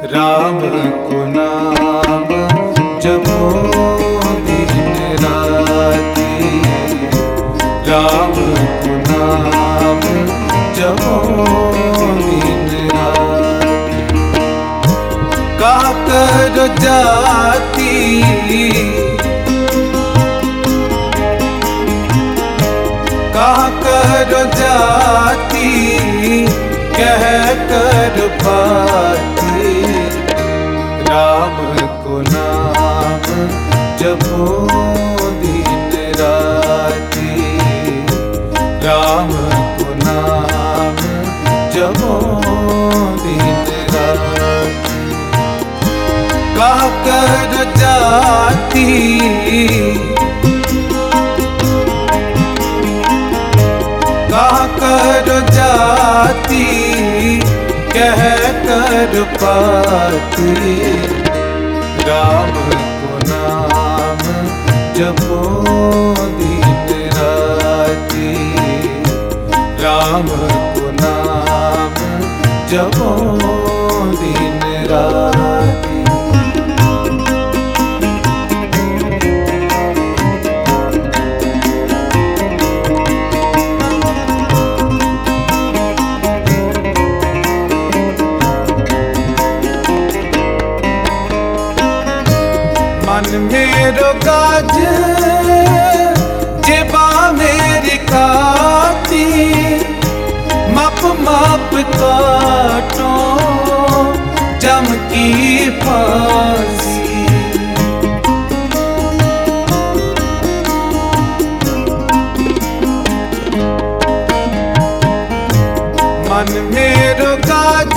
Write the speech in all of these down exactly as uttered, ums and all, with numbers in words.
राम को नाम जपो दिन राति, राम को नाम जपो दिन राति। का कर जाती का कर जाती कह कर पाती, राम को नाम जपो दिन राति, राम को नाम जपो दिन राति। का कर जाती का कर जाती कह कर पाती, राम को नाम जपो दिन राति, राम को नाम जपो दिन राति। मन मेरो काज जेबा मेरी काटी, माप माप काटो जम की फांसी। मन मेरो काज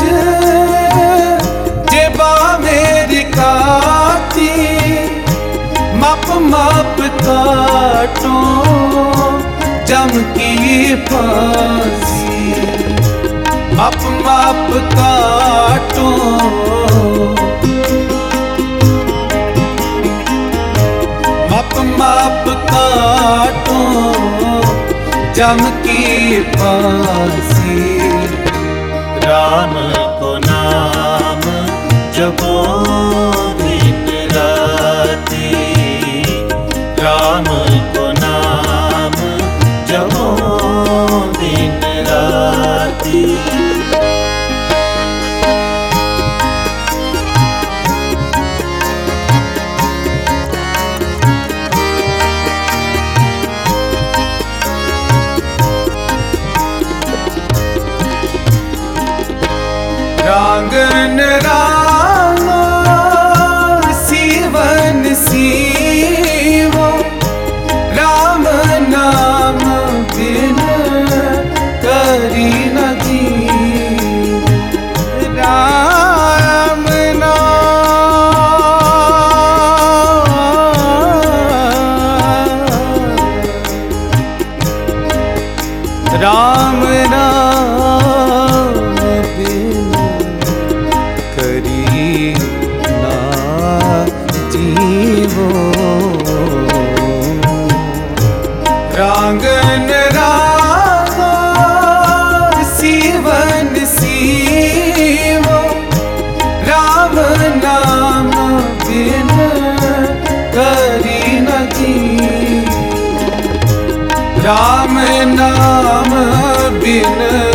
जेबा मेरी काटी, माप माप काटो जम की फांसी। माप माप काटो माप माप काटो जम की फांसी। राम को नाम जपो दिन राति, राम को नाम जपो दिन राति। रांगन रांगो सीवन सीवो, राम नाम बिन करी न जीव। राम नाम राम नाम बिन करी ना जीवो। रांगन रांगो सीवन सीवो, राम नाम बिन करी न जीव। राम नाम बिन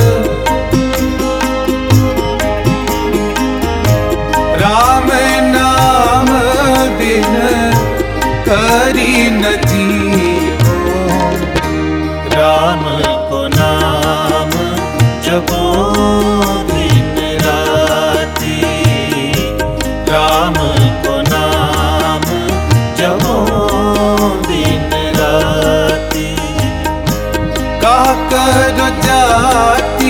राम नाम बिन करी न जीवो। राम को नाम जपो दिन राति, राम को नाम जपो दिन राति। का कर जाती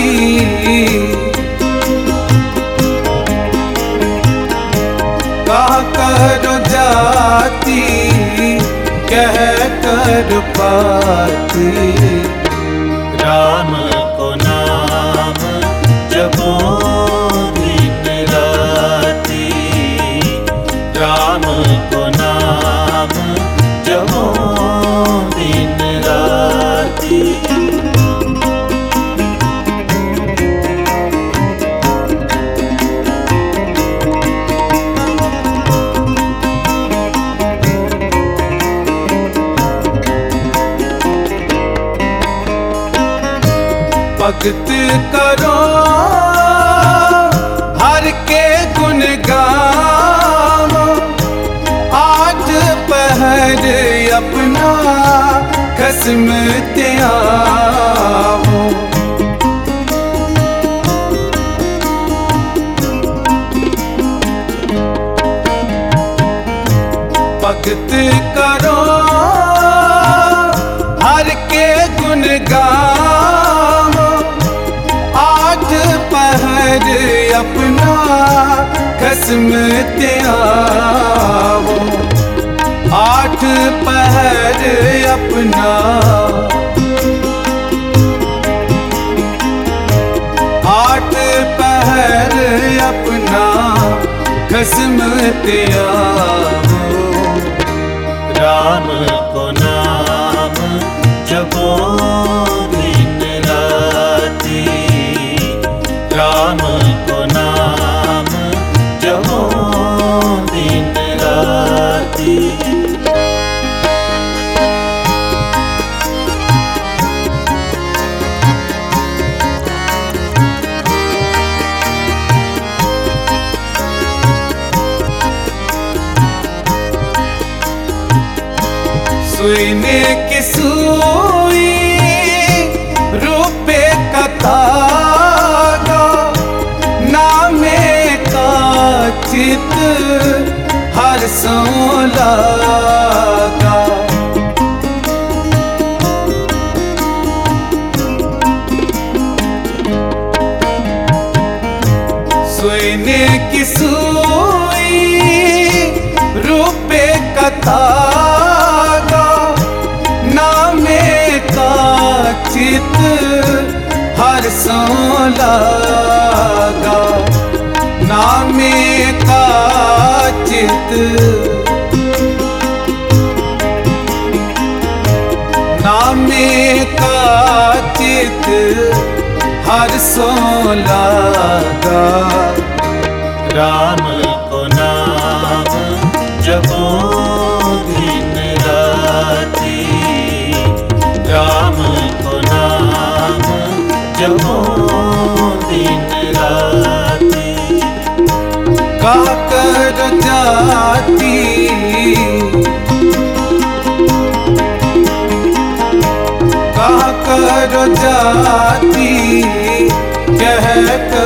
का कर जाती कह कर पाती, राम को नाम जपो दिन राति, राम को नाम जपो दिन राति। भगत करो हर के गुण गाओ, आठ पहर अपना खस्म त्यागो। भगत करो हर के गुण गाओ, आठ पहर अपना खस्म त्यागो। आठ पहर अपना आठ पहर अपना खस्म त्यागो। राम को नाम जपो दिन राति, राम को नाम जपो दिन राति। सुईने की सुई रूपे का तागा, नामे का चित हर सो लागा। सुईने की सुई रूपे का तागा, नामे का चित हर सो लागा। नामे का चित नामे का चित हर सो लागा। राम को नाम जपो दिन राति, राम को नाम जपो दिन राति। काकर जाती काकर जाती कह